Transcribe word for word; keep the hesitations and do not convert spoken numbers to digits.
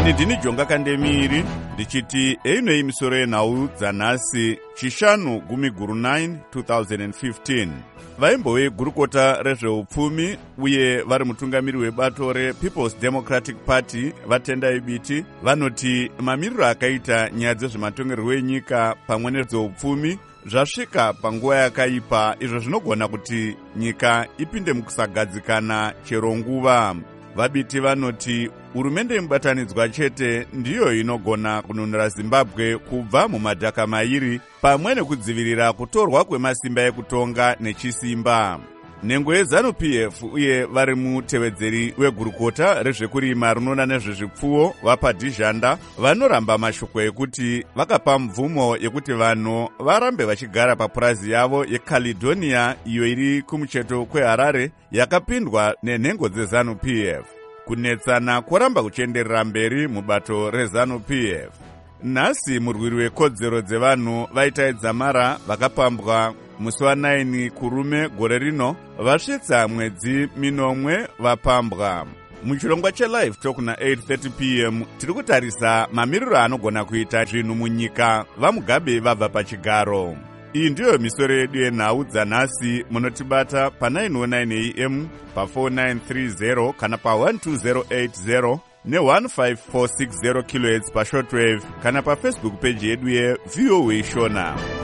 ini ndini Jonga Kandemiri ndichiti einoi misoro yenhau dzanhasi chishanu gumi guru nine two thousand fifteen. Vaimbo vegurukota rezveupfumi uye vari mutungamiri webato rePeople's Democratic Party vatendai biti vanoti mamiriro akaita nyaya dzezvematongerwo enyika pamwe nezveupfumi zvasvika panguva yakaipa, izvo zvinogona kuti nyika ipinde mukusagadzikana chero nguva. Vabiti vanoti hurumende yemubatanidzwa chete ndiyo inogona kununura Zimbabwe kubva mumadhaka mairi pamwe nekudzivirira kutorwa kwemasimba ekutonga nechisimba. Nhengo yeZANU-P F uye vari mutevedzeri wegurukota rezvekurima rinoona nezvezvipfuwo vapadhizhanda vanoramba mashoko ekuti vakapa mvumo yekuti vanhu varambe vachigara papurazi yavo yeCaledonia iyo iri kumucheto kweHarare yakapindwa nenhengo dzeZANU-P F. Kunetsana kworamba kuchenderera mberi mubato reZANU-P F. Nhasi murwiri wekodzero dzevanhu vaitaedza mara vakapambwa musi wa9 kurume gore rino vasvitsa mwedzi minomwe vapambwa. Muchirongwa cheLive Talk na eight thirty p m tiri kutarisa mamiriro anogona kuita zvinhu munyika vamugabe vabva pachigaro. Iyi ndiyo misoro yedu yenhau dzanhasi. Munotibata pa nine oh nine a m pa four nine three zero kana pa one two zero eight zero ne one five four six zero kilohertz pa shortwave kana pa Facebook page yedu ye V O A Shona.